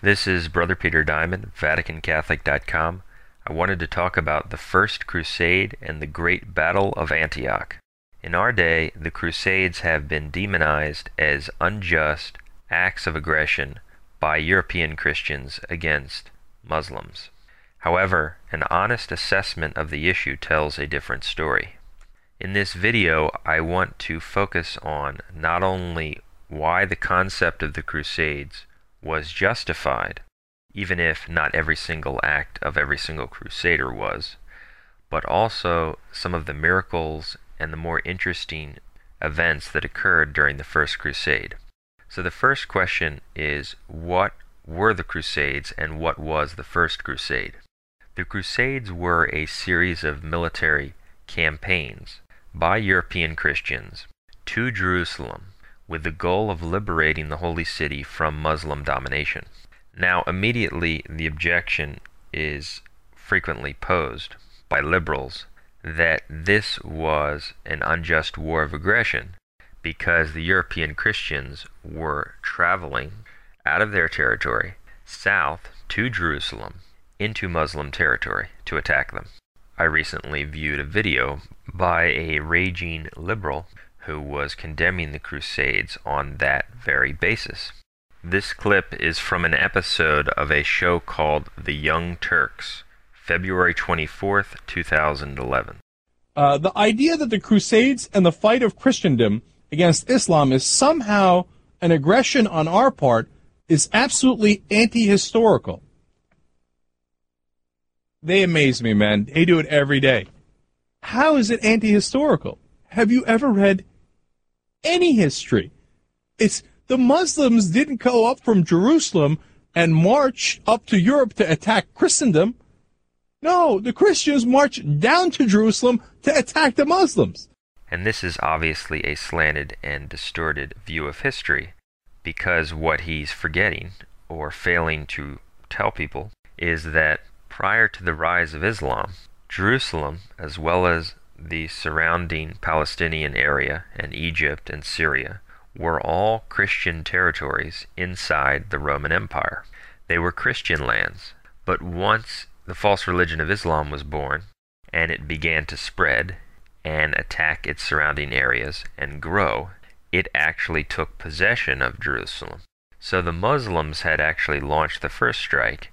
This is Brother Peter Diamond, VaticanCatholic.com. I wanted to talk about the First Crusade and the Great Battle of Antioch. In our day, the Crusades have been demonized as unjust acts of aggression by European Christians against Muslims. However, an honest assessment of the issue tells a different story. In this video, I want to focus on not only why the concept of the Crusades was justified, even if not every single act of every single crusader was, but also some of the miracles and the more interesting events that occurred during the First Crusade. So the first question is, what were the Crusades and what was the First Crusade? The Crusades were a series of military campaigns by European Christians to Jerusalem with the goal of liberating the Holy City from Muslim domination. Now, immediately the objection is frequently posed by liberals that this was an unjust war of aggression because the European Christians were traveling out of their territory south to Jerusalem into Muslim territory to attack them. I recently viewed a video by a raging liberal who was condemning the Crusades on that very basis. This clip is from an episode of a show called The Young Turks, February 24th, 2011. The idea that the Crusades and the fight of Christendom against Islam is somehow an aggression on our part is absolutely anti-historical. They amaze me, man. They do it every day. How is it anti-historical? Have you ever read any history? It's the Muslims didn't go up from Jerusalem and march up to Europe to attack Christendom. No, the Christians marched down to Jerusalem to attack the Muslims. And this is obviously a slanted and distorted view of history, because what he's forgetting or failing to tell people is that prior to the rise of Islam, Jerusalem, as well as the surrounding Palestinian area and Egypt and Syria, were all Christian territories inside the Roman Empire. They were Christian lands, but once the false religion of Islam was born, and it began to spread and attack its surrounding areas and grow, it actually took possession of Jerusalem. So the Muslims had actually launched the first strike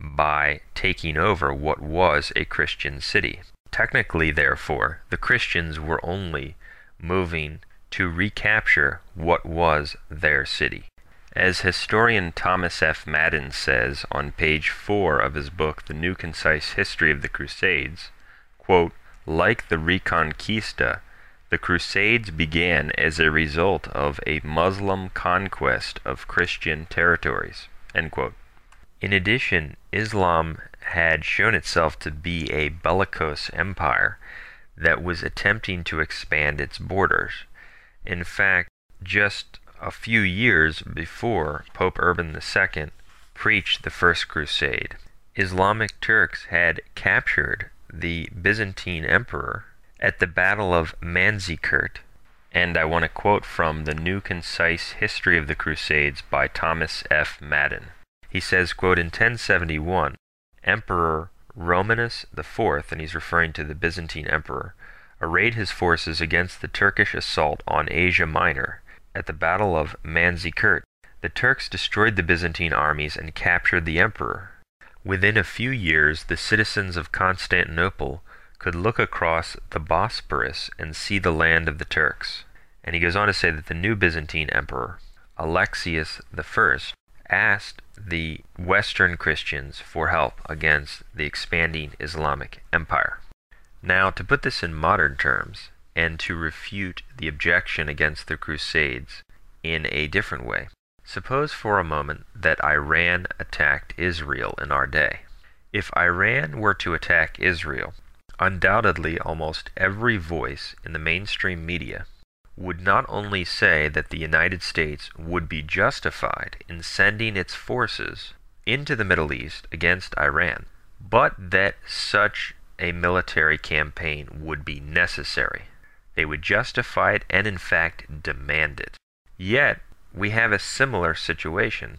by taking over what was a Christian city. Technically, therefore, the Christians were only moving to recapture what was their city. As historian Thomas F. Madden says on page 4 of his book, The New Concise History of the Crusades, quote, "Like the Reconquista, the Crusades began as a result of a Muslim conquest of Christian territories." End quote. In addition, Islam had shown itself to be a bellicose empire that was attempting to expand its borders. In fact, just a few years before Pope Urban II preached the First Crusade, Islamic Turks had captured the Byzantine emperor at the Battle of Manzikert, and I want to quote from The New Concise History of the Crusades by Thomas F. Madden. He says, quote, "In 1071, Emperor Romanus IV, and he's referring to the Byzantine emperor, arrayed his forces against the Turkish assault on Asia Minor. At the Battle of Manzikert, the Turks destroyed the Byzantine armies and captured the emperor. Within a few years, the citizens of Constantinople could look across the Bosporus and see the land of the Turks." And he goes on to say that the new Byzantine emperor, Alexius I, asked the Western Christians for help against the expanding Islamic empire. Now, to put this in modern terms, and to refute the objection against the Crusades in a different way, suppose for a moment that Iran attacked Israel in our day. If Iran were to attack Israel, undoubtedly almost every voice in the mainstream media would not only say that the United States would be justified in sending its forces into the Middle East against Iran, but that such a military campaign would be necessary. They would justify it and in fact demand it. Yet, we have a similar situation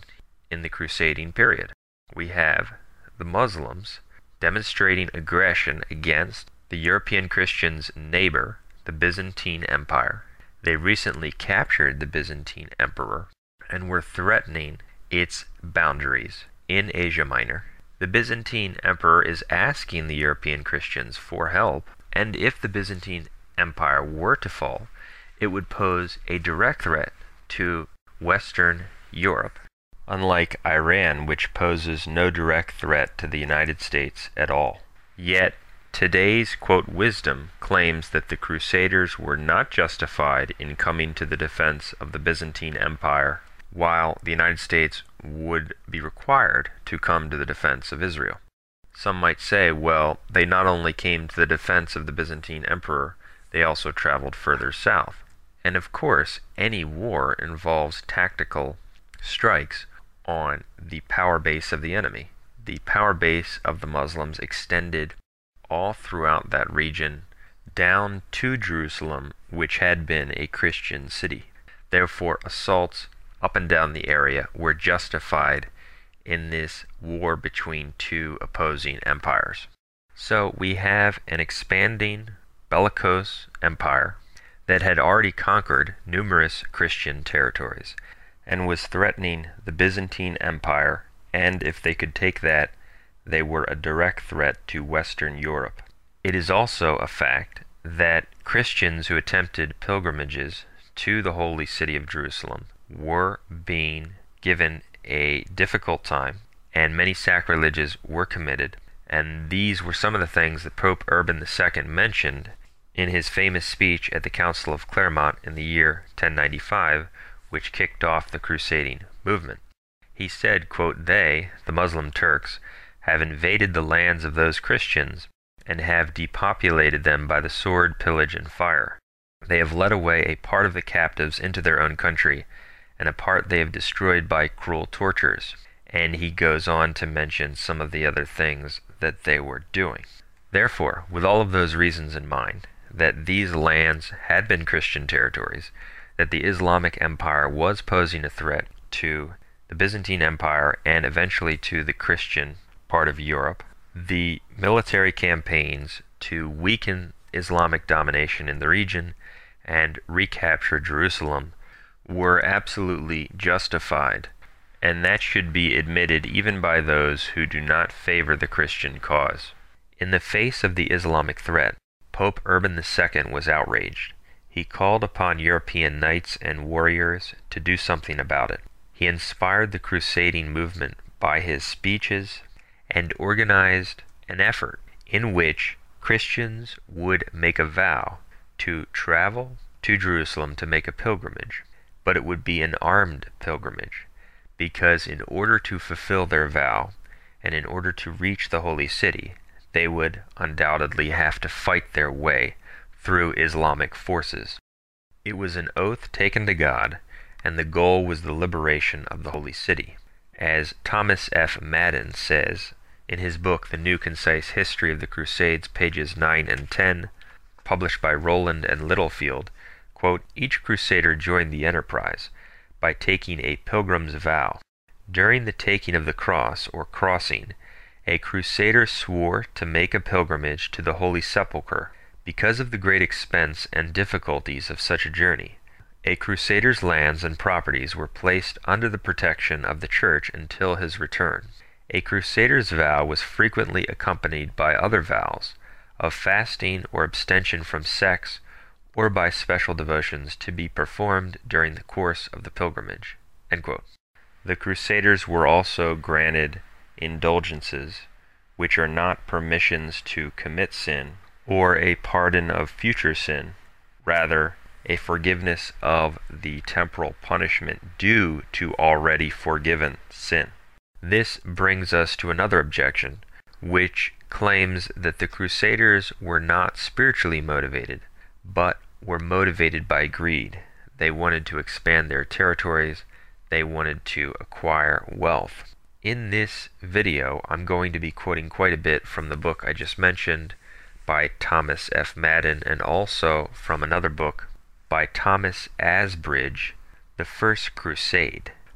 in the crusading period. We have the Muslims demonstrating aggression against the European Christians' neighbor, the Byzantine Empire. They recently captured the Byzantine Emperor and were threatening its boundaries in Asia Minor. The Byzantine Emperor is asking the European Christians for help, and if the Byzantine Empire were to fall, it would pose a direct threat to Western Europe, unlike Iran, which poses no direct threat to the United States at all. Yet, today's, quote, wisdom claims that the Crusaders were not justified in coming to the defense of the Byzantine Empire, while the United States would be required to come to the defense of Israel. Some might say, well, they not only came to the defense of the Byzantine Emperor, they also traveled further south. And of course, any war involves tactical strikes on the power base of the enemy. The power base of the Muslims extended all throughout that region down to Jerusalem, which had been a Christian city. Therefore, assaults up and down the area were justified in this war between two opposing empires. So we have an expanding bellicose empire that had already conquered numerous Christian territories and was threatening the Byzantine Empire, and if they could take that, they were a direct threat to Western Europe. It is also a fact that Christians who attempted pilgrimages to the holy city of Jerusalem were being given a difficult time, and many sacrileges were committed, and these were some of the things that Pope Urban II mentioned in his famous speech at the Council of Clermont in the year 1095, which kicked off the crusading movement. He said, quote, "They, the Muslim Turks, have invaded the lands of those Christians and have depopulated them by the sword, pillage, and fire. They have led away a part of the captives into their own country, and a part they have destroyed by cruel tortures." And he goes on to mention some of the other things that they were doing. Therefore, with all of those reasons in mind, that these lands had been Christian territories, that the Islamic Empire was posing a threat to the Byzantine Empire and eventually to the Christian part of Europe, the military campaigns to weaken Islamic domination in the region and recapture Jerusalem were absolutely justified, and that should be admitted even by those who do not favor the Christian cause. In the face of the Islamic threat, Pope Urban II was outraged. He called upon European knights and warriors to do something about it. He inspired the crusading movement by his speeches and organized an effort in which Christians would make a vow to travel to Jerusalem to make a pilgrimage, but it would be an armed pilgrimage, because in order to fulfill their vow and in order to reach the holy city, they would undoubtedly have to fight their way through Islamic forces. It was an oath taken to God, and the goal was the liberation of the holy city. As Thomas F. Madden says in his book The New Concise History of the Crusades, pages 9 and 10, published by Rowland and Littlefield, quote, "Each crusader joined the enterprise by taking a pilgrim's vow. During the taking of the cross, or crossing, a crusader swore to make a pilgrimage to the Holy Sepulchre. Because of the great expense and difficulties of such a journey, a crusader's lands and properties were placed under the protection of the Church until his return. A crusader's vow was frequently accompanied by other vows of fasting or abstention from sex, or by special devotions to be performed during the course of the pilgrimage." End quote. The crusaders were also granted indulgences, which are not permissions to commit sin or a pardon of future sin, rather a forgiveness of the temporal punishment due to already forgiven sin. This brings us to another objection, which claims that the Crusaders were not spiritually motivated, but were motivated by greed. They wanted to expand their territories. They wanted to acquire wealth. In this video, I'm going to be quoting quite a bit from the book I just mentioned by Thomas F. Madden, and also from another book by Thomas Asbridge, The First Crusade.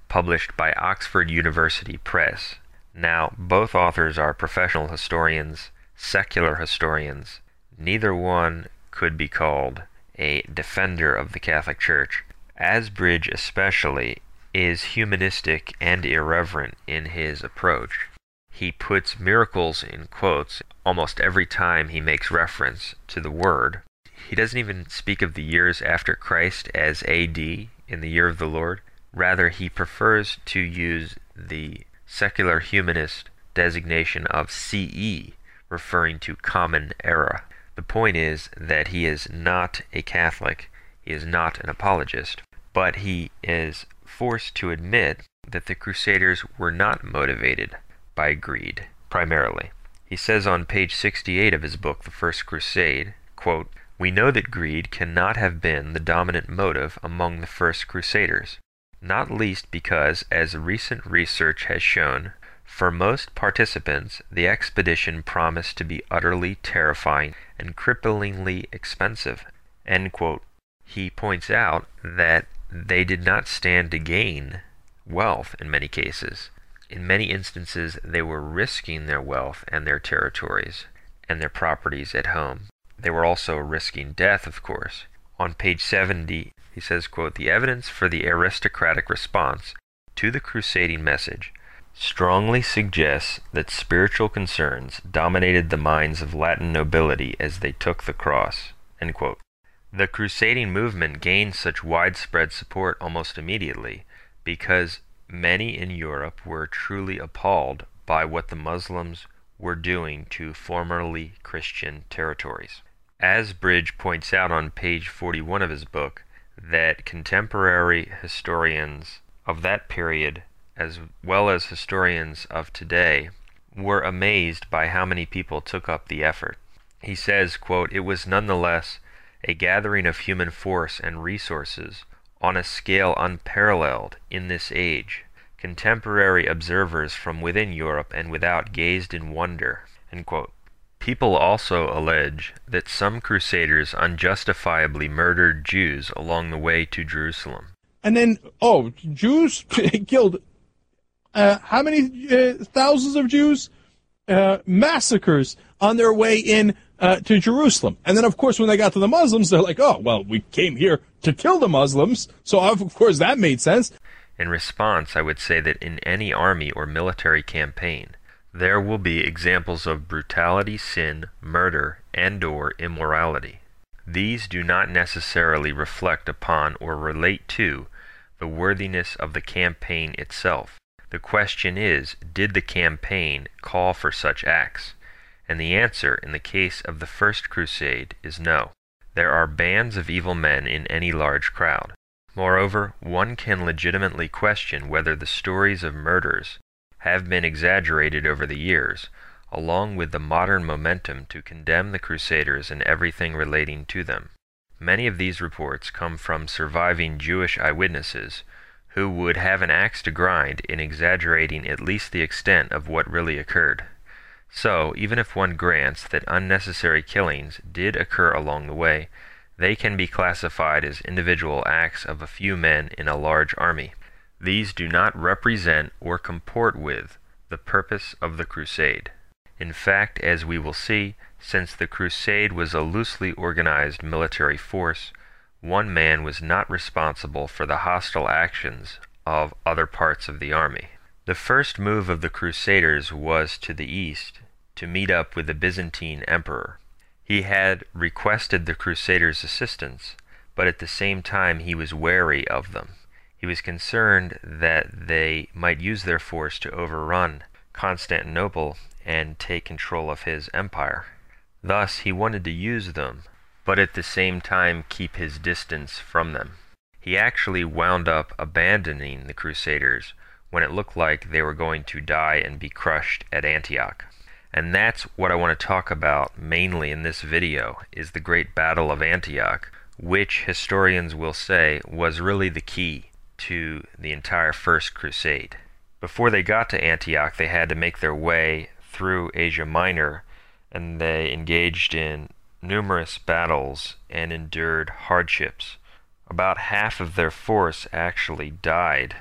published by Oxford University Press. Now, both authors are professional historians, secular historians. Neither one could be called a defender of the Catholic Church. Asbridge especially is humanistic and irreverent in his approach. He puts miracles in quotes almost every time he makes reference to the word. He doesn't even speak of the years after Christ as AD, in the year of the Lord. Rather, he prefers to use the secular humanist designation of CE, referring to Common Era. The point is that he is not a Catholic, he is not an apologist, but he is forced to admit that the Crusaders were not motivated by greed, primarily. He says on page 68 of his book, The First Crusade, quote, "We know that greed cannot have been the dominant motive among the first Crusaders, not least because, as recent research has shown, for most participants, the expedition promised to be utterly terrifying and cripplingly expensive." End quote. He points out that they did not stand to gain wealth in many cases. In many instances, they were risking their wealth and their territories and their properties at home. They were also risking death, of course. On page 70, he says, quote, "The evidence for the aristocratic response to the crusading message strongly suggests that spiritual concerns dominated the minds of Latin nobility as they took the cross." End quote. The crusading movement gained such widespread support almost immediately because many in Europe were truly appalled by what the Muslims were doing to formerly Christian territories. Asbridge points out on page 41 of his book that contemporary historians of that period, as well as historians of today, were amazed by how many people took up the effort. He says, quote, "It was nonetheless a gathering of human force and resources on a scale unparalleled in this age. Contemporary observers from within Europe and without gazed in wonder." End quote. People also allege that some crusaders unjustifiably murdered Jews along the way to Jerusalem. And then, Jews killed how many thousands of Jews? Massacres on their way in to Jerusalem. And then, of course, when they got to the Muslims, they're like, oh, well, we came here to kill the Muslims. So, of course, that made sense. In response, I would say that in any army or military campaign, there will be examples of brutality, sin, murder, and/or immorality. These do not necessarily reflect upon or relate to the worthiness of the campaign itself. The question is, did the campaign call for such acts? And the answer, in the case of the First Crusade, is no. There are bands of evil men in any large crowd. Moreover, one can legitimately question whether the stories of murders have been exaggerated over the years, along with the modern momentum to condemn the Crusaders and everything relating to them. Many of these reports come from surviving Jewish eyewitnesses who would have an axe to grind in exaggerating at least the extent of what really occurred. So, even if one grants that unnecessary killings did occur along the way, they can be classified as individual acts of a few men in a large army. These do not represent or comport with the purpose of the crusade. In fact, as we will see, since the crusade was a loosely organized military force, one man was not responsible for the hostile actions of other parts of the army. The first move of the Crusaders was to the east, to meet up with the Byzantine emperor. He had requested the Crusaders' assistance, but at the same time he was wary of them. He was concerned that they might use their force to overrun Constantinople and take control of his empire. Thus, he wanted to use them, but at the same time keep his distance from them. He actually wound up abandoning the Crusaders when it looked like they were going to die and be crushed at Antioch. And that's what I want to talk about mainly in this video, is the Great Battle of Antioch, which historians will say was really the key to the entire First Crusade. Before they got to Antioch, they had to make their way through Asia Minor, and they engaged in numerous battles and endured hardships. About half of their force actually died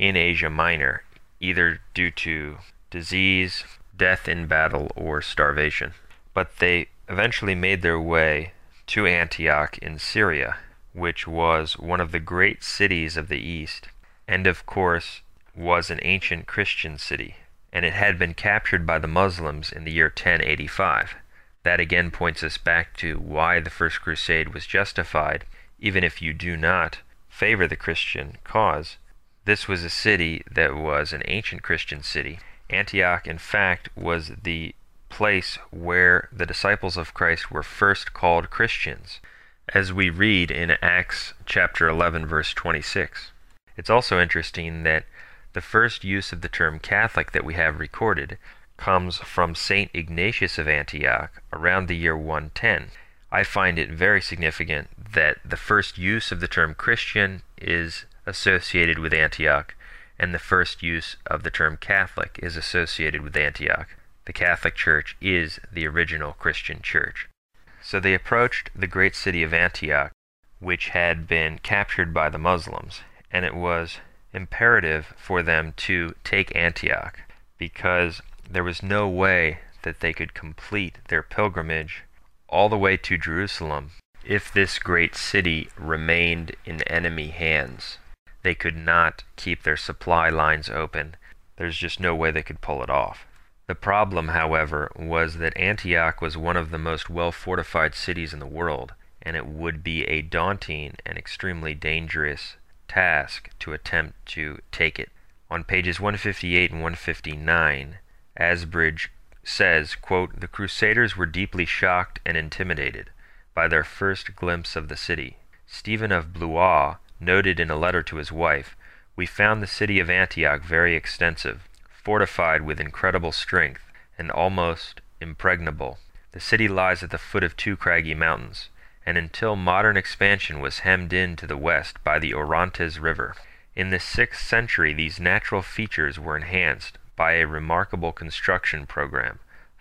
in Asia Minor, either due to disease, death in battle, or starvation. But they eventually made their way to Antioch in Syria, which was one of the great cities of the East, and of course was an ancient Christian city, and it had been captured by the Muslims in the year 1085. That again points us back to why the First Crusade was justified, even if you do not favor the Christian cause. This was a city that was an ancient Christian city. Antioch, in fact, was the place where the disciples of Christ were first called Christians, as we read in Acts chapter 11, verse 26. It's also interesting that the first use of the term Catholic that we have recorded comes from St. Ignatius of Antioch around the year 110. I find it very significant that the first use of the term Christian is associated with Antioch, and the first use of the term Catholic is associated with Antioch. The Catholic Church is the original Christian church. So they approached the great city of Antioch, which had been captured by the Muslims, and it was imperative for them to take Antioch because there was no way that they could complete their pilgrimage all the way to Jerusalem if this great city remained in enemy hands. They could not keep their supply lines open. There's just no way they could pull it off. The problem, however, was that Antioch was one of the most well-fortified cities in the world, and it would be a daunting and extremely dangerous task to attempt to take it. On pages 158 and 159, Asbridge says, quote, "The Crusaders were deeply shocked and intimidated by their first glimpse of the city. Stephen of Blois noted in a letter to his wife, 'We found the city of Antioch very extensive, fortified with incredible strength, and almost impregnable. The city lies at the foot of two craggy mountains, and until modern expansion was hemmed in to the west by the Orontes River. In the 6th century these natural features were enhanced by a remarkable construction program,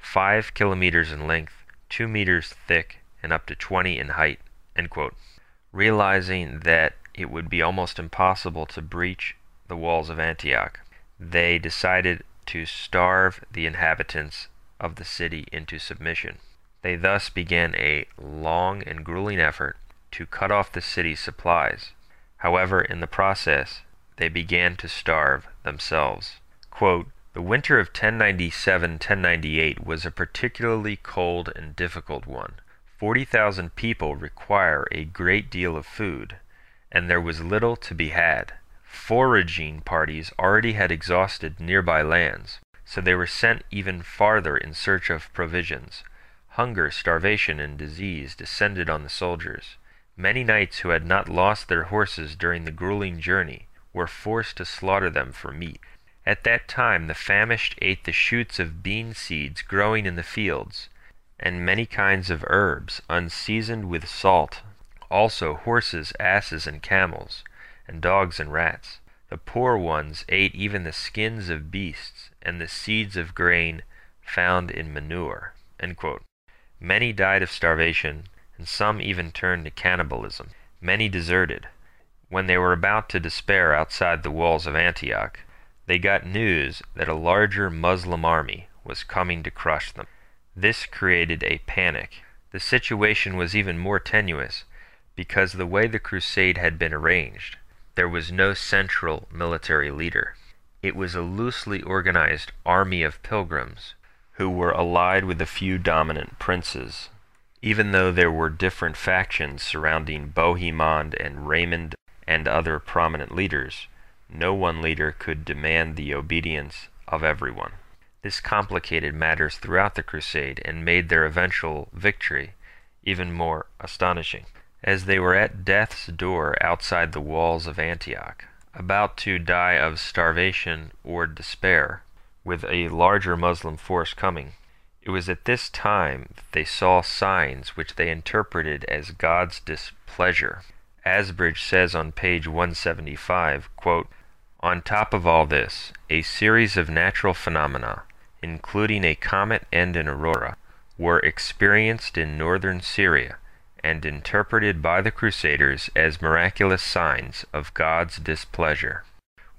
5 kilometers in length, 2 meters thick, and up to 20 in height." End quote. Realizing that it would be almost impossible to breach the walls of Antioch, they decided to starve the inhabitants of the city into submission. They thus began a long and grueling effort to cut off the city's supplies. However, in the process, they began to starve themselves. Quote, "The winter of 1097-1098 was a particularly cold and difficult one. 40,000 people require a great deal of food, and there was little to be had. Foraging parties already had exhausted nearby lands, so they were sent even farther in search of provisions. Hunger, starvation, and disease descended on the soldiers. Many knights who had not lost their horses during the grueling journey were forced to slaughter them for meat. At that time the famished ate the shoots of bean seeds growing in the fields, and many kinds of herbs unseasoned with salt, also horses, asses, and camels, and dogs and rats. The poor ones ate even the skins of beasts and the seeds of grain found in manure." End quote. Many died of starvation, and some even turned to cannibalism. Many deserted. When they were about to despair outside the walls of Antioch, they got news that a larger Muslim army was coming to crush them. This created a panic. The situation was even more tenuous because the way the crusade had been arranged, there was no central military leader. It was a loosely organized army of pilgrims who were allied with a few dominant princes. Even though there were different factions surrounding Bohemond and Raymond and other prominent leaders, no one leader could demand the obedience of everyone. This complicated matters throughout the crusade and made their eventual victory even more astonishing. As they were at death's door outside the walls of Antioch, about to die of starvation or despair, with a larger Muslim force coming, it was at this time that they saw signs which they interpreted as God's displeasure. Asbridge says on page 175, quote, "On top of all this, a series of natural phenomena, including a comet and an aurora, were experienced in northern Syria and interpreted by the Crusaders as miraculous signs of God's displeasure.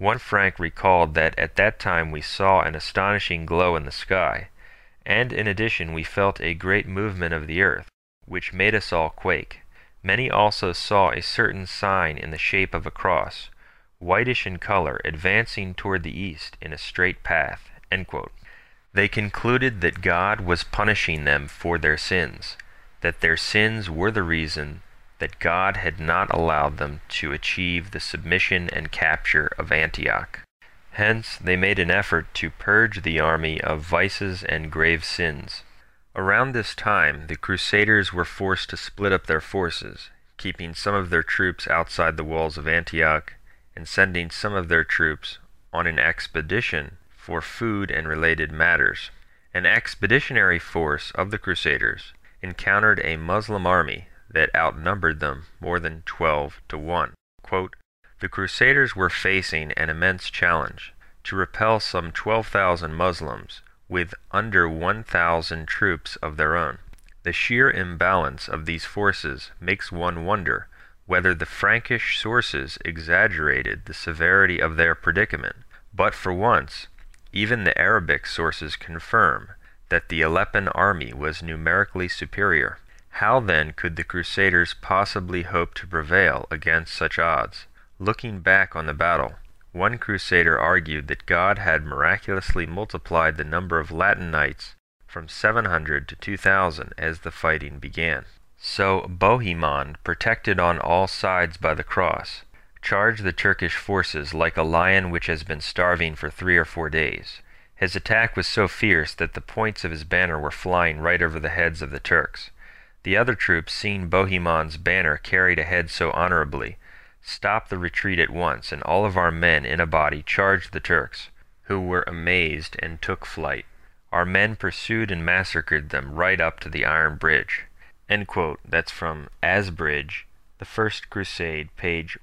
One Frank recalled that at that time we saw an astonishing glow in the sky, and in addition we felt a great movement of the earth, which made us all quake. Many also saw a certain sign in the shape of a cross, whitish in color, advancing toward the east in a straight path." End quote. They concluded that God was punishing them for their sins, that their sins were the reason that God had not allowed them to achieve the submission and capture of Antioch. Hence, they made an effort to purge the army of vices and grave sins. Around this time, the Crusaders were forced to split up their forces, keeping some of their troops outside the walls of Antioch and sending some of their troops on an expedition for food and related matters. An expeditionary force of the Crusaders encountered a Muslim army that outnumbered them more than 12 to 1. Quote, "The Crusaders were facing an immense challenge to repel some 12,000 Muslims with under 1,000 troops of their own. The sheer imbalance of these forces makes one wonder whether the Frankish sources exaggerated the severity of their predicament, but for once, even the Arabic sources confirm that the Aleppan army was numerically superior. How then could the Crusaders possibly hope to prevail against such odds? Looking back on the battle, one Crusader argued that God had miraculously multiplied the number of Latin knights from 700 to 2,000 as the fighting began. So Bohemond, protected on all sides by the cross, charged the Turkish forces like a lion which has been starving for 3 or 4 days. His attack was so fierce that the points of his banner were flying right over the heads of the Turks. The other troops, seeing Bohemond's banner carried ahead so honorably, stopped the retreat at once, and all of our men in a body charged the Turks, who were amazed and took flight. Our men pursued and massacred them right up to the Iron Bridge." End quote. That's from Asbridge, The First Crusade, page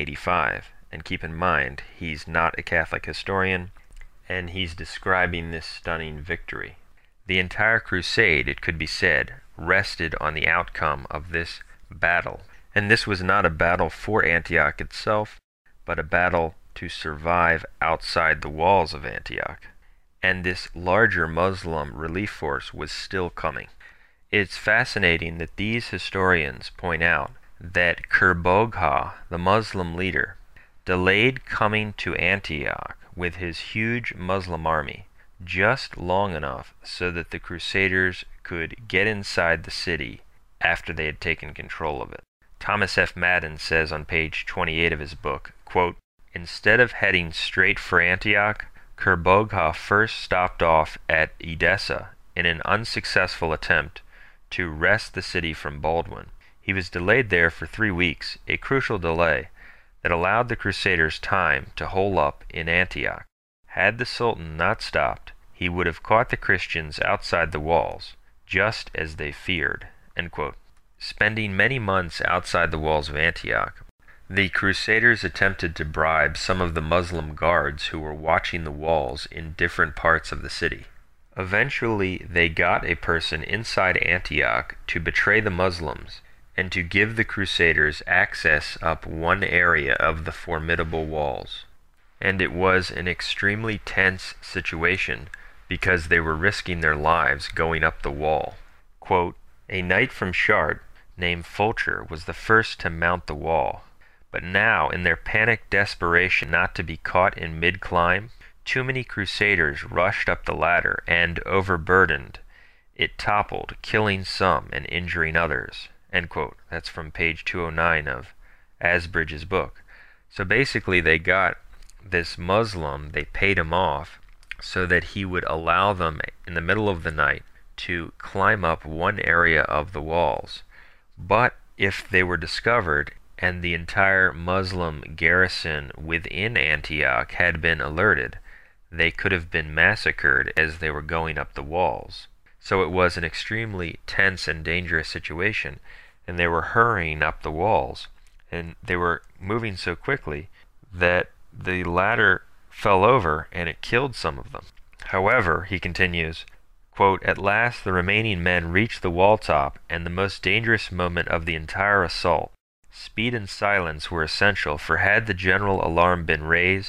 185. And keep in mind, he's not a Catholic historian, and he's describing this stunning victory. The entire crusade, it could be said, rested on the outcome of this battle. And this was not a battle for Antioch itself, but a battle to survive outside the walls of Antioch. And this larger Muslim relief force was still coming. It's fascinating that these historians point out that Kerbogha, the Muslim leader, delayed coming to Antioch with his huge Muslim army just long enough so that the Crusaders could get inside the city after they had taken control of it. Thomas F. Madden says on page 28 of his book, quote, "Instead of heading straight for Antioch, Kerbogha first stopped off at Edessa in an unsuccessful attempt to wrest the city from Baldwin. He was delayed there for 3 weeks, a crucial delay that allowed the Crusaders time to hole up in Antioch. Had the Sultan not stopped, he would have caught the Christians outside the walls, just as they feared." End quote. Spending many months outside the walls of Antioch, the Crusaders attempted to bribe some of the Muslim guards who were watching the walls in different parts of the city. Eventually, they got a person inside Antioch to betray the Muslims and to give the Crusaders access up one area of the formidable walls. And it was an extremely tense situation because they were risking their lives going up the wall. Quote, "A knight from Chartres named Fulcher was the first to mount the wall, but now, in their panicked desperation not to be caught in mid-climb, too many Crusaders rushed up the ladder and, overburdened, it toppled, killing some and injuring others." End quote. That's from page 209 of Asbridge's book. So basically they got this Muslim, they paid him off so that he would allow them in the middle of the night to climb up one area of the walls. But if they were discovered and the entire Muslim garrison within Antioch had been alerted, they could have been massacred as they were going up the walls. So it was an extremely tense and dangerous situation, and they were hurrying up the walls, and they were moving so quickly that the ladder fell over and it killed some of them. However, he continues, quote, "At last the remaining men reached the wall top, and the most dangerous moment of the entire assault. Speed and silence were essential, for had the general alarm been raised,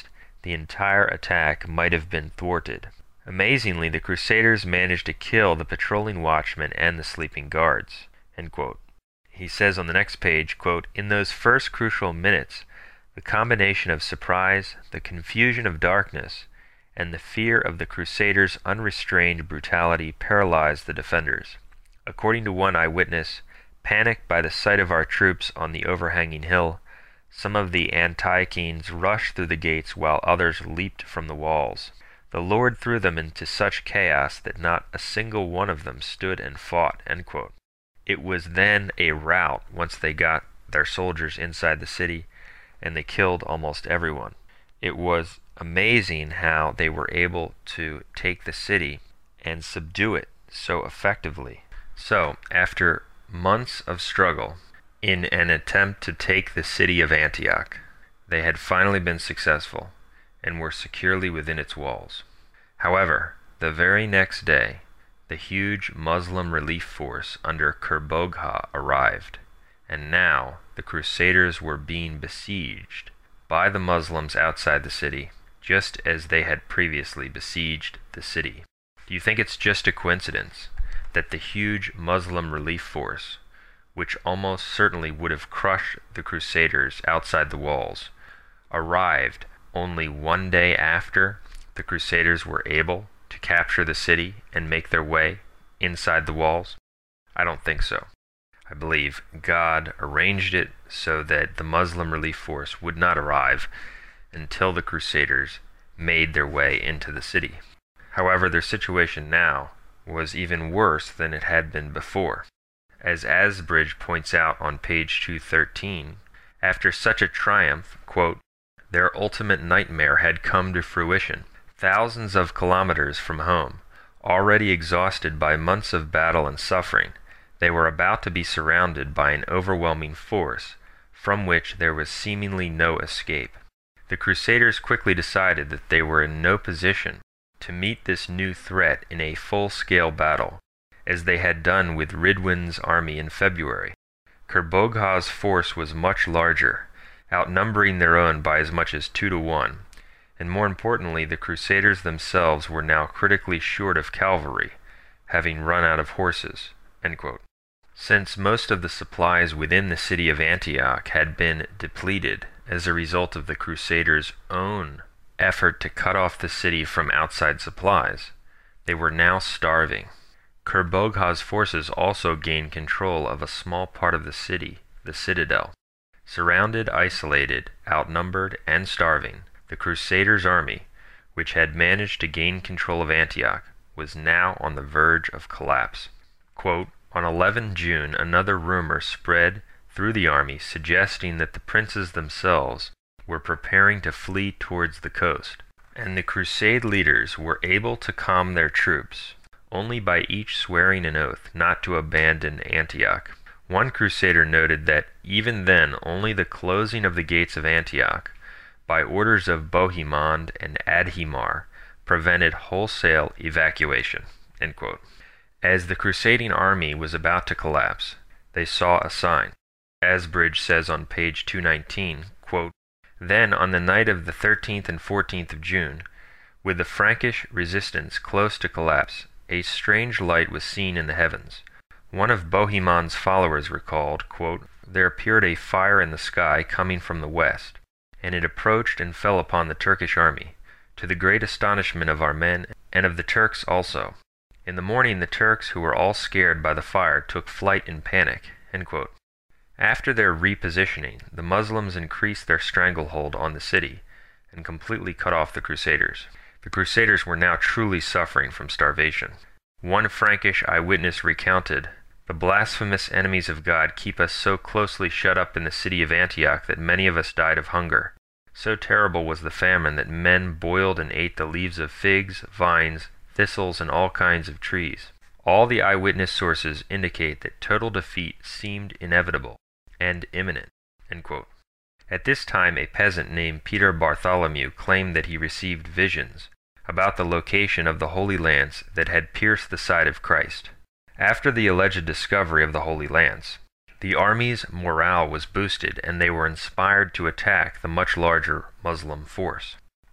the entire attack might have been thwarted. Amazingly, the Crusaders managed to kill the patrolling watchmen and the sleeping guards." End quote. He says on the next page, quote, "In those first crucial minutes, the combination of surprise, the confusion of darkness, and the fear of the Crusaders' unrestrained brutality paralyzed the defenders. According to one eyewitness, panicked by the sight of our troops on the overhanging hill, some of the Antiochenes rushed through the gates while others leaped from the walls. The Lord threw them into such chaos that not a single one of them stood and fought." End quote. It was then a rout once they got their soldiers inside the city, and they killed almost everyone. It was amazing how they were able to take the city and subdue it so effectively. So, after months of struggle in an attempt to take the city of Antioch, they had finally been successful and were securely within its walls. However, the very next day, the huge Muslim relief force under Kerbogha arrived, and now the Crusaders were being besieged by the Muslims outside the city, just as they had previously besieged the city. Do you think it's just a coincidence that the huge Muslim relief force, which almost certainly would have crushed the Crusaders outside the walls, arrived only one day after the Crusaders were able to capture the city and make their way inside the walls? I don't think so. I believe God arranged it so that the Muslim relief force would not arrive until the Crusaders made their way into the city. However, their situation now was even worse than it had been before. As Asbridge points out on page 213, after such a triumph, quote, "their ultimate nightmare had come to fruition. Thousands of kilometers from home, already exhausted by months of battle and suffering, they were about to be surrounded by an overwhelming force from which there was seemingly no escape. The Crusaders quickly decided that they were in no position to meet this new threat in a full-scale battle, as they had done with Ridwan's army in February. Kerbogha's force was much larger, outnumbering their own by as much as 2-1, and more importantly, the Crusaders themselves were now critically short of cavalry, having run out of horses." End quote. Since most of the supplies within the city of Antioch had been depleted as a result of the Crusaders' own effort to cut off the city from outside supplies, they were now starving. Kerbogha's forces also gained control of a small part of the city, the citadel. Surrounded, isolated, outnumbered, and starving, the Crusaders' army, which had managed to gain control of Antioch, was now on the verge of collapse. Quote, "On 11 June, another rumor spread through the army suggesting that the princes themselves were preparing to flee towards the coast, and the Crusade leaders were able to calm their troops only by each swearing an oath not to abandon Antioch. One Crusader noted that even then only the closing of the gates of Antioch by orders of Bohemond and Adhemar prevented wholesale evacuation." End quote. As the crusading army was about to collapse, they saw a sign. Asbridge says on page 219, quote, "Then on the night of the 13th and 14th of June, with the Frankish resistance close to collapse, a strange light was seen in the heavens. One of Bohemond's followers recalled, quote, there appeared a fire in the sky coming from the west, and it approached and fell upon the Turkish army, to the great astonishment of our men and of the Turks also. In the morning the Turks, who were all scared by the fire, took flight in panic." End quote. After their repositioning, the Muslims increased their stranglehold on the city and completely cut off the Crusaders. The Crusaders were now truly suffering from starvation. One Frankish eyewitness recounted, "The blasphemous enemies of God keep us so closely shut up in the city of Antioch that many of us died of hunger. So terrible was the famine that men boiled and ate the leaves of figs, vines, thistles, and all kinds of trees." All the eyewitness sources indicate that total defeat seemed inevitable and imminent. End quote. At this time, a peasant named Peter Bartholomew claimed that he received visions about the location of the Holy Lance that had pierced the side of Christ. After the alleged discovery of the Holy Lance, the army's morale was boosted and they were inspired to attack the much larger Muslim force.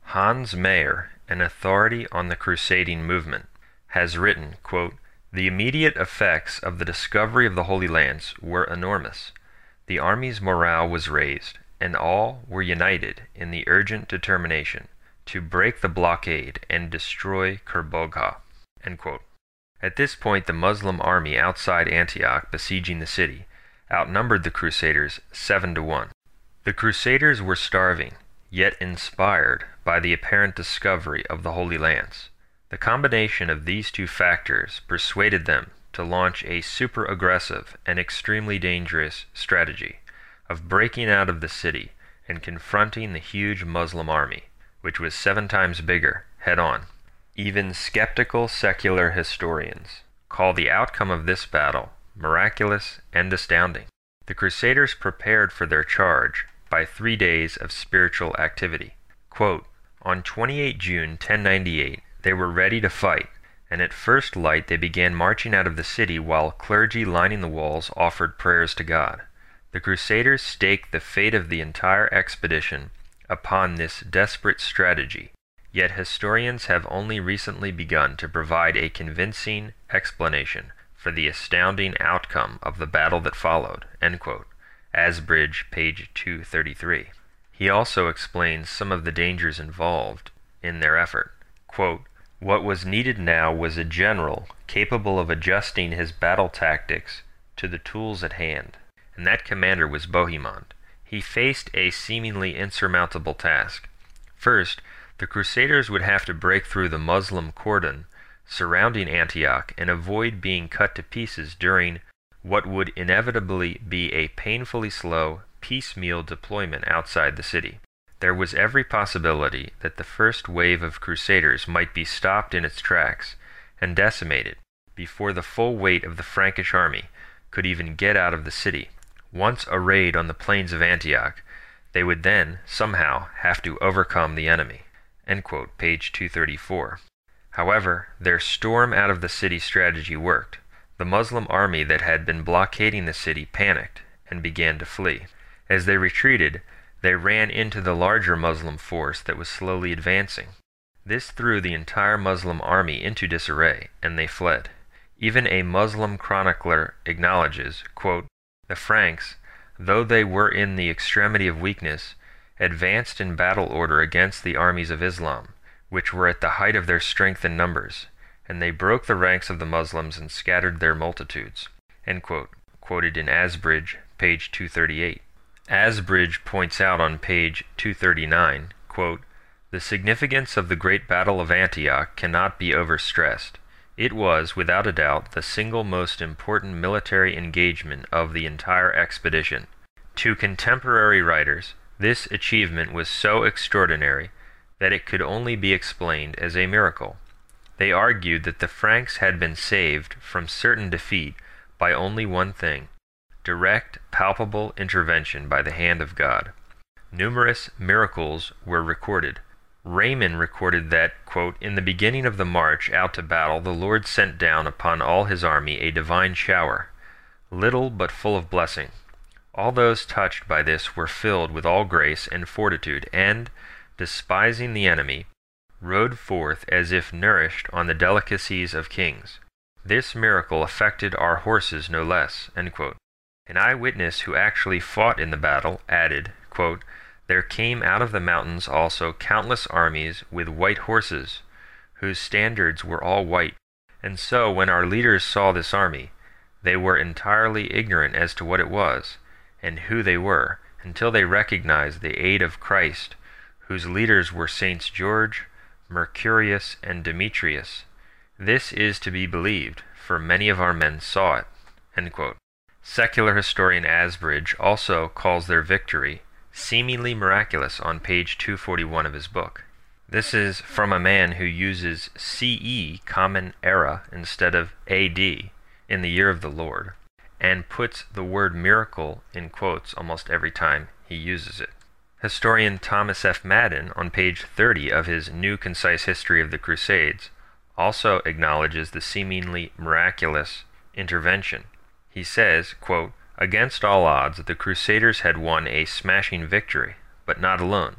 Hans Mayer, an authority on the crusading movement, has written, quote, "The immediate effects of the discovery of the Holy Lands were enormous. The army's morale was raised, and all were united in the urgent determination to break the blockade and destroy Kerbogha." End quote. At this point, the Muslim army outside Antioch besieging the city outnumbered the Crusaders 7-1. The Crusaders were starving, yet inspired by the apparent discovery of the Holy Lands. The combination of these two factors persuaded them to launch a super-aggressive and extremely dangerous strategy of breaking out of the city and confronting the huge Muslim army, which was 7 times bigger, head-on. Even skeptical secular historians call the outcome of this battle miraculous and astounding. The Crusaders prepared for their charge by 3 days of spiritual activity. Quote, "On 28 June 1098, they were ready to fight, and at first light they began marching out of the city while clergy lining the walls offered prayers to God. The Crusaders staked the fate of the entire expedition upon this desperate strategy, yet historians have only recently begun to provide a convincing explanation for the astounding outcome of the battle that followed." End quote. Asbridge, page 233. He also explains some of the dangers involved in their effort. Quote, "What was needed now was a general capable of adjusting his battle tactics to the tools at hand, and that commander was Bohemond. He faced a seemingly insurmountable task. First, the Crusaders would have to break through the Muslim cordon surrounding Antioch and avoid being cut to pieces during what would inevitably be a painfully slow, piecemeal deployment outside the city. There was every possibility that the first wave of Crusaders might be stopped in its tracks and decimated before the full weight of the Frankish army could even get out of the city. Once arrayed on the plains of Antioch, they would then, somehow, have to overcome the enemy." End quote, page 234. However, their storm out of the city strategy worked. The Muslim army that had been blockading the city panicked and began to flee. As they retreated, they ran into the larger Muslim force that was slowly advancing. This threw the entire Muslim army into disarray, and they fled. Even a Muslim chronicler acknowledges, quote, "The Franks, though they were in the extremity of weakness, advanced in battle order against the armies of Islam, which were at the height of their strength and numbers, and they broke the ranks of the Muslims and scattered their multitudes." End quote, quoted in Asbridge, page 238. Asbridge points out on page 239, quote, "The significance of the great battle of Antioch cannot be overstressed. It was, without a doubt, the single most important military engagement of the entire expedition. To contemporary writers, this achievement was so extraordinary that it could only be explained as a miracle. They argued that the Franks had been saved from certain defeat by only one thing: direct, palpable intervention by the hand of God. Numerous miracles were recorded. Raymond recorded that, quote, "In the beginning of the march out to battle, the Lord sent down upon all his army a divine shower, little but full of blessing. All those touched by this were filled with all grace and fortitude, and, despising the enemy, rode forth as if nourished on the delicacies of kings. This miracle affected our horses no less." End quote. An eyewitness who actually fought in the battle added, quote, "There came out of the mountains also countless armies with white horses, whose standards were all white. And so when our leaders saw this army, they were entirely ignorant as to what it was, and who they were, until they recognized the aid of Christ, whose leaders were Saints George, Mercurius, and Demetrius. This is to be believed, for many of our men saw it." End quote. Secular historian Asbridge also calls their victory seemingly miraculous on page 241 of his book. This is from a man who uses CE, Common Era, instead of AD, in the year of the Lord, and puts the word miracle in quotes almost every time he uses it. Historian Thomas F. Madden, on page 30 of his New Concise History of the Crusades, also acknowledges the seemingly miraculous intervention. He says, quote, "Against all odds, the Crusaders had won a smashing victory, but not alone.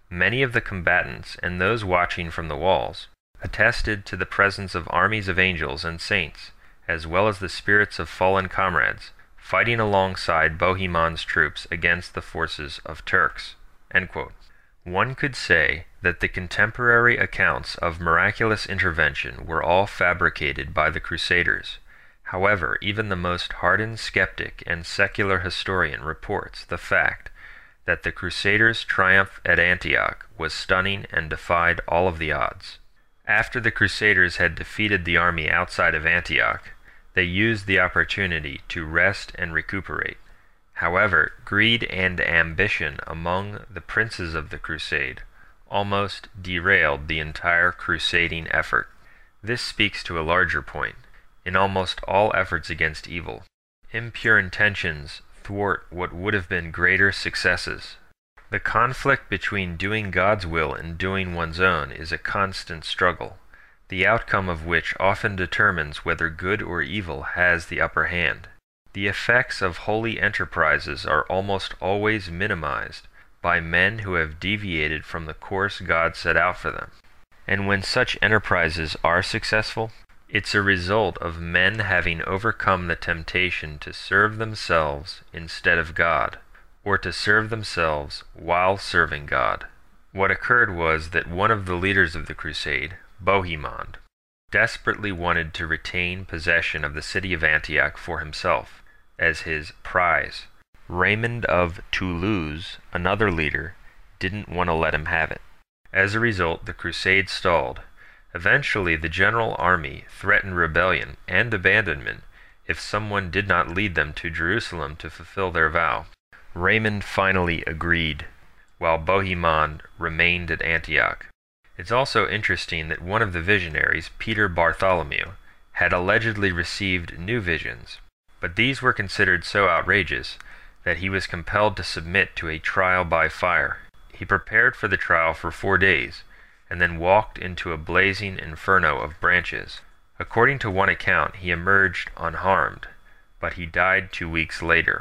Many of the combatants and those watching from the walls attested to the presence of armies of angels and saints, as well as the spirits of fallen comrades, fighting alongside Bohemon's troops against the forces of Turks." End quote. One could say that the contemporary accounts of miraculous intervention were all fabricated by the Crusaders. However, even the most hardened skeptic and secular historian reports the fact that the Crusaders' triumph at Antioch was stunning and defied all of the odds. After the Crusaders had defeated the army outside of Antioch, they used the opportunity to rest and recuperate. However, greed and ambition among the princes of the crusade almost derailed the entire crusading effort. This speaks to a larger point. In almost all efforts against evil, impure intentions thwart what would have been greater successes. The conflict between doing God's will and doing one's own is a constant struggle, the outcome of which often determines whether good or evil has the upper hand. The effects of holy enterprises are almost always minimized by men who have deviated from the course God set out for them. And when such enterprises are successful, it's a result of men having overcome the temptation to serve themselves instead of God, or to serve themselves while serving God. What occurred was that one of the leaders of the crusade, Bohemond, desperately wanted to retain possession of the city of Antioch for himself, as his prize. Raymond of Toulouse, another leader, didn't want to let him have it. As a result, the crusade stalled. Eventually, the general army threatened rebellion and abandonment if someone did not lead them to Jerusalem to fulfill their vow. Raymond finally agreed, while Bohemond remained at Antioch. It's also interesting that one of the visionaries, Peter Bartholomew, had allegedly received new visions, but these were considered so outrageous that he was compelled to submit to a trial by fire. He prepared for the trial for 4 days, and then walked into a blazing inferno of branches. According to one account, he emerged unharmed, but he died 2 weeks later.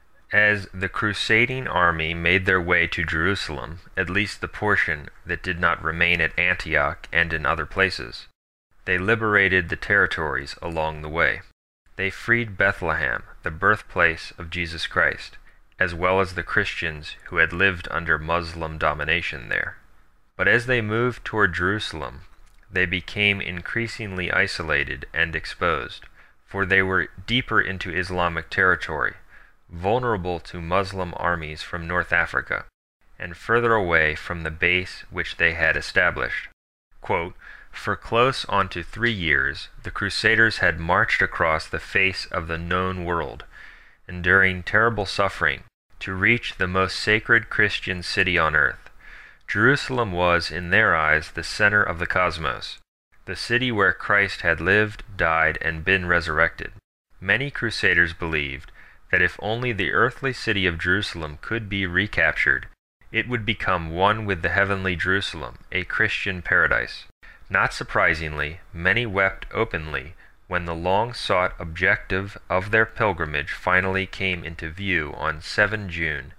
As the crusading army made their way to Jerusalem, at least the portion that did not remain at Antioch and in other places, they liberated the territories along the way. They freed Bethlehem, the birthplace of Jesus Christ, as well as the Christians who had lived under Muslim domination there. But as they moved toward Jerusalem, they became increasingly isolated and exposed, for they were deeper into Islamic territory, vulnerable to Muslim armies from North Africa, and further away from the base which they had established. Quote, "For close onto 3 years, the Crusaders had marched across the face of the known world, enduring terrible suffering, to reach the most sacred Christian city on earth. Jerusalem was, in their eyes, the center of the cosmos, the city where Christ had lived, died, and been resurrected. Many Crusaders believed that if only the earthly city of Jerusalem could be recaptured, it would become one with the heavenly Jerusalem, a Christian paradise. Not surprisingly, many wept openly when the long-sought objective of their pilgrimage finally came into view on 7 June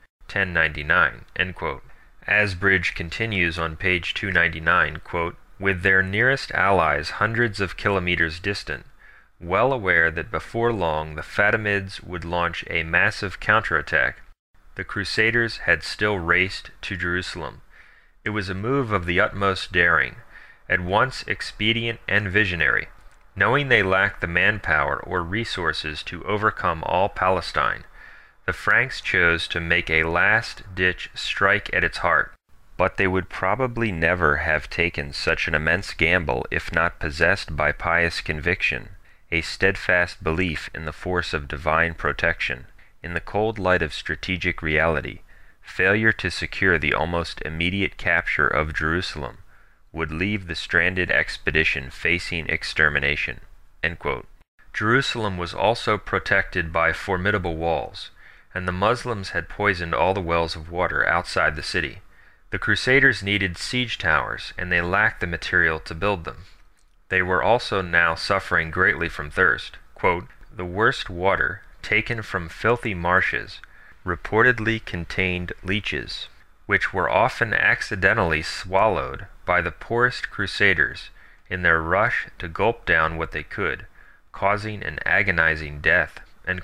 1099." End quote. Asbridge continues on page 299, quote, "With their nearest allies hundreds of kilometers distant, well aware that before long the Fatimids would launch a massive counterattack, the Crusaders had still raced to Jerusalem. It was a move of the utmost daring, at once expedient and visionary. Knowing they lacked the manpower or resources to overcome all Palestine, the Franks chose to make a last-ditch strike at its heart. But they would probably never have taken such an immense gamble if not possessed by pious conviction, a steadfast belief in the force of divine protection. In the cold light of strategic reality, failure to secure the almost immediate capture of Jerusalem would leave the stranded expedition facing extermination." End quote. Jerusalem was also protected by formidable walls, and the Muslims had poisoned all the wells of water outside the city. The Crusaders needed siege towers, and they lacked the material to build them. They were also now suffering greatly from thirst. Quote, "The worst water, taken from filthy marshes, reportedly contained leeches. which were often accidentally swallowed by the poorest crusaders in their rush to gulp down what they could, causing an agonizing death."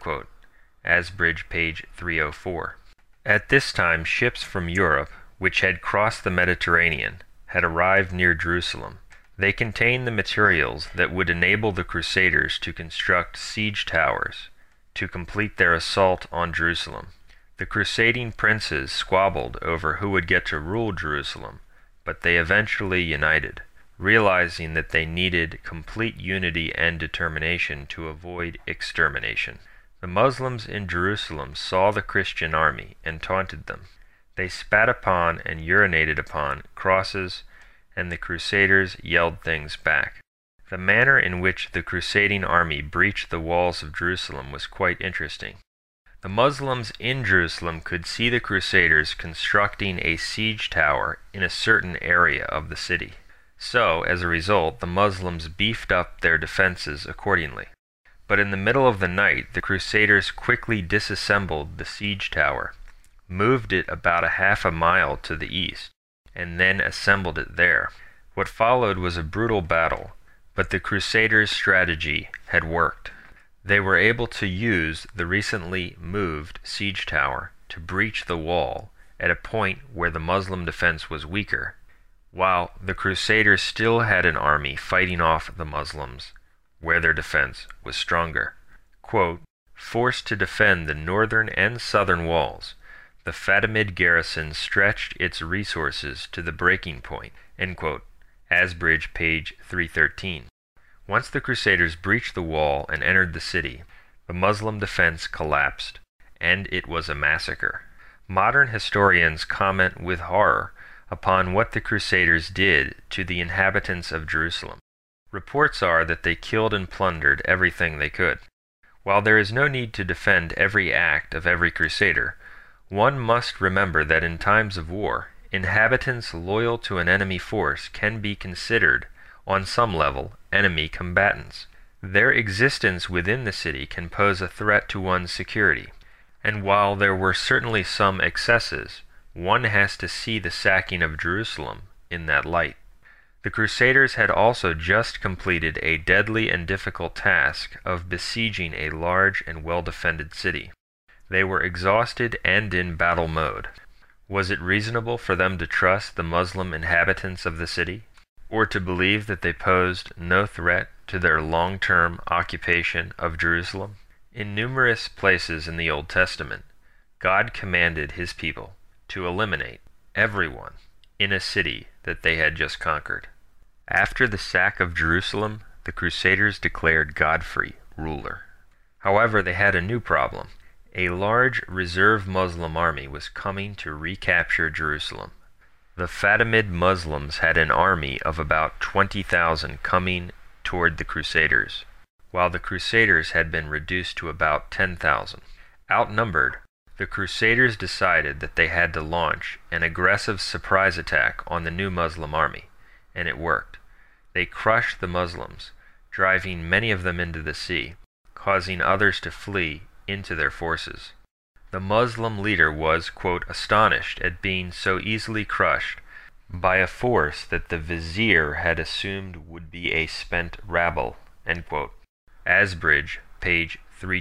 Asbridge, page 304. At this time, ships from Europe, which had crossed the Mediterranean, had arrived near Jerusalem. They contained the materials that would enable the Crusaders to construct siege towers to complete their assault on Jerusalem. The crusading princes squabbled over who would get to rule Jerusalem, but they eventually united, realizing that they needed complete unity and determination to avoid extermination. The Muslims in Jerusalem saw the Christian army and taunted them. They spat upon and urinated upon crosses, and the Crusaders yelled things back. The manner in which the crusading army breached the walls of Jerusalem was quite interesting. The Muslims in Jerusalem could see the Crusaders constructing a siege tower in a certain area of the city. So, as a result, the Muslims beefed up their defenses accordingly. But in the middle of the night, the Crusaders quickly disassembled the siege tower, moved it about a half a mile to the east, and then assembled it there. What followed was a brutal battle, but the Crusaders' strategy had worked. They were able to use the recently moved siege tower to breach the wall at a point where the Muslim defense was weaker, while the Crusaders still had an army fighting off the Muslims where their defense was stronger. Quote, "Forced to defend the northern and southern walls, the Fatimid garrison stretched its resources to the breaking point." End quote. Asbridge, page 313. Once the Crusaders breached the wall and entered the city, the Muslim defense collapsed, and it was a massacre. Modern historians comment with horror upon what the Crusaders did to the inhabitants of Jerusalem. Reports are that they killed and plundered everything they could. While there is no need to defend every act of every crusader, one must remember that in times of war, inhabitants loyal to an enemy force can be considered, on some level, enemy combatants. Their existence within the city can pose a threat to one's security, and while there were certainly some excesses, one has to see the sacking of Jerusalem in that light. The Crusaders had also just completed a deadly and difficult task of besieging a large and well-defended city. They were exhausted and in battle mode. Was it reasonable for them to trust the Muslim inhabitants of the city, or to believe that they posed no threat to their long-term occupation of Jerusalem? In numerous places in the Old Testament, God commanded his people to eliminate everyone in a city that they had just conquered. After the sack of Jerusalem, the Crusaders declared Godfrey ruler. However, they had a new problem. A large reserve Muslim army was coming to recapture Jerusalem. The Fatimid Muslims had an army of about 20,000 coming toward the Crusaders, while the Crusaders had been reduced to about 10,000. Outnumbered, the Crusaders decided that they had to launch an aggressive surprise attack on the new Muslim army, and it worked. They crushed the Muslims, driving many of them into the sea, causing others to flee into their forces. The Muslim leader was, quote, astonished at being so easily crushed by a force that the vizier had assumed would be a spent rabble, end quote. Asbridge, page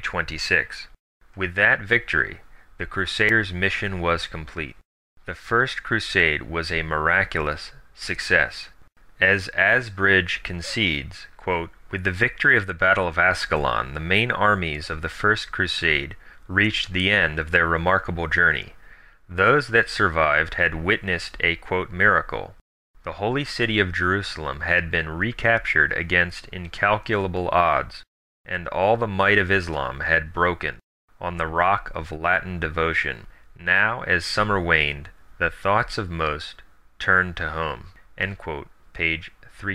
326. With that victory, the Crusaders' mission was complete. The First Crusade was a miraculous success. As Asbridge concedes, quote, "With the victory of the Battle of Ascalon, the main armies of the First Crusade reached the end of their remarkable journey. Those that survived had witnessed a, quote, miracle. The holy city of Jerusalem had been recaptured against incalculable odds, and all the might of Islam had broken on the rock of Latin devotion. Now, as summer waned, the thoughts of most turned to home." End quote, page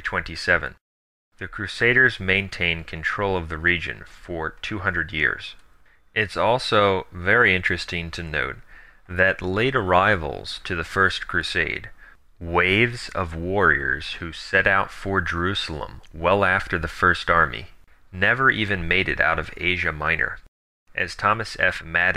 327. The Crusaders maintained control of the region for 200 years. It's also very interesting to note that late arrivals to the First Crusade, waves of warriors who set out for Jerusalem well after the First Army, never even made it out of Asia Minor. As Thomas F. Madden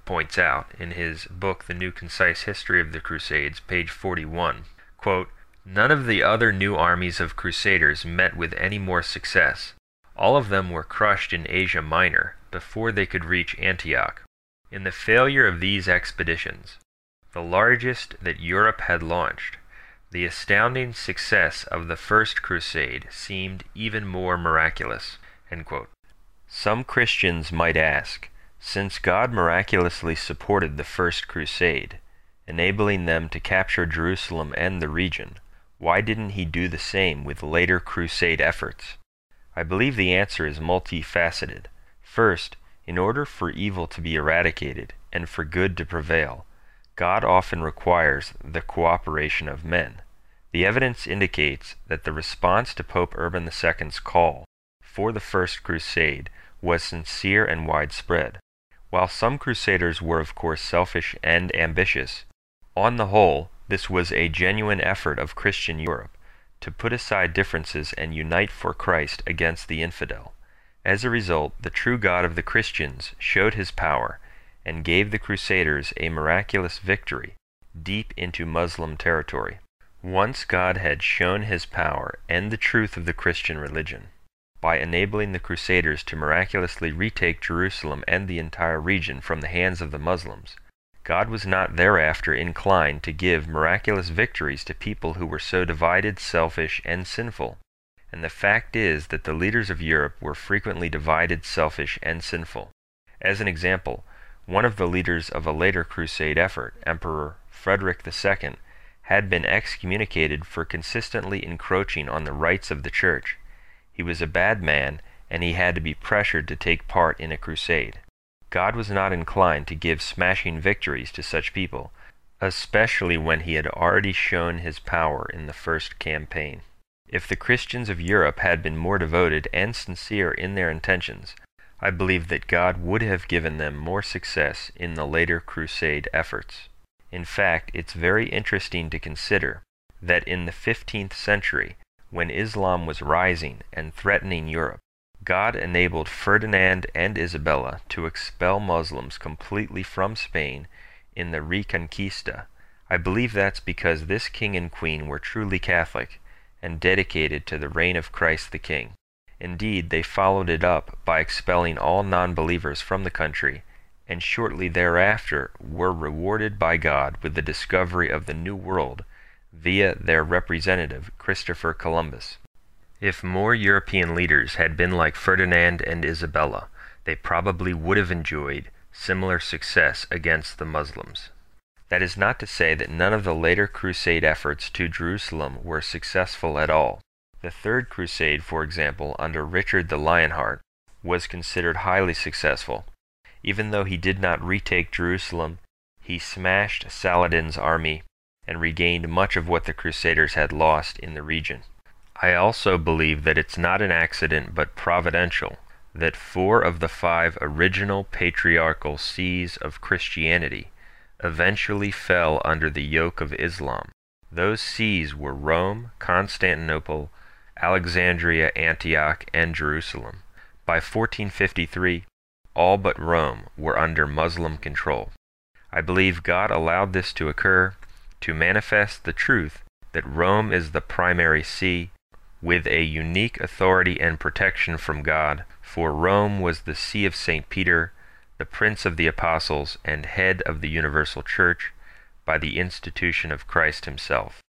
points out in his book The New Concise History of the Crusades, page 41, quote, "None of the other new armies of crusaders met with any more success. All of them were crushed in Asia Minor before they could reach Antioch. In the failure of these expeditions, the largest that Europe had launched, the astounding success of the First Crusade seemed even more miraculous." End quote. Some Christians might ask, since God miraculously supported the First Crusade, enabling them to capture Jerusalem and the region, why didn't he do the same with later crusade efforts? I believe the answer is multifaceted. First, in order for evil to be eradicated and for good to prevail, God often requires the cooperation of men. The evidence indicates that the response to Pope Urban II's call for the First Crusade was sincere and widespread. While some crusaders were of course selfish and ambitious, on the whole, this was a genuine effort of Christian Europe to put aside differences and unite for Christ against the infidel. As a result, the true God of the Christians showed his power and gave the Crusaders a miraculous victory deep into Muslim territory. Once God had shown his power and the truth of the Christian religion, by enabling the Crusaders to miraculously retake Jerusalem and the entire region from the hands of the Muslims, God was not thereafter inclined to give miraculous victories to people who were so divided, selfish, and sinful. And the fact is that the leaders of Europe were frequently divided, selfish, and sinful. As an example, one of the leaders of a later crusade effort, Emperor Frederick II, had been excommunicated for consistently encroaching on the rights of the Church. He was a bad man, and he had to be pressured to take part in a crusade. God was not inclined to give smashing victories to such people, especially when he had already shown his power in the first campaign. If the Christians of Europe had been more devoted and sincere in their intentions, I believe that God would have given them more success in the later crusade efforts. In fact, it's very interesting to consider that in the 15th century, when Islam was rising and threatening Europe, God enabled Ferdinand and Isabella to expel Muslims completely from Spain in the Reconquista. I believe that's because this king and queen were truly Catholic and dedicated to the reign of Christ the King. Indeed, they followed it up by expelling all non-believers from the country, and shortly thereafter were rewarded by God with the discovery of the New World via their representative, Christopher Columbus. If more European leaders had been like Ferdinand and Isabella, they probably would have enjoyed similar success against the Muslims. That is not to say that none of the later crusade efforts to Jerusalem were successful at all. The Third Crusade, for example, under Richard the Lionheart, was considered highly successful. Even though he did not retake Jerusalem, he smashed Saladin's army and regained much of what the Crusaders had lost in the region. I also believe that it's not an accident but providential that 4 of the 5 original patriarchal sees of Christianity eventually fell under the yoke of Islam. Those sees were Rome, Constantinople, Alexandria, Antioch, and Jerusalem. By 1453, all but Rome were under Muslim control. I believe God allowed this to occur to manifest the truth that Rome is the primary see, with a unique authority and protection from God, for Rome was the see of St. Peter, the Prince of the Apostles and head of the universal church, by the institution of Christ himself.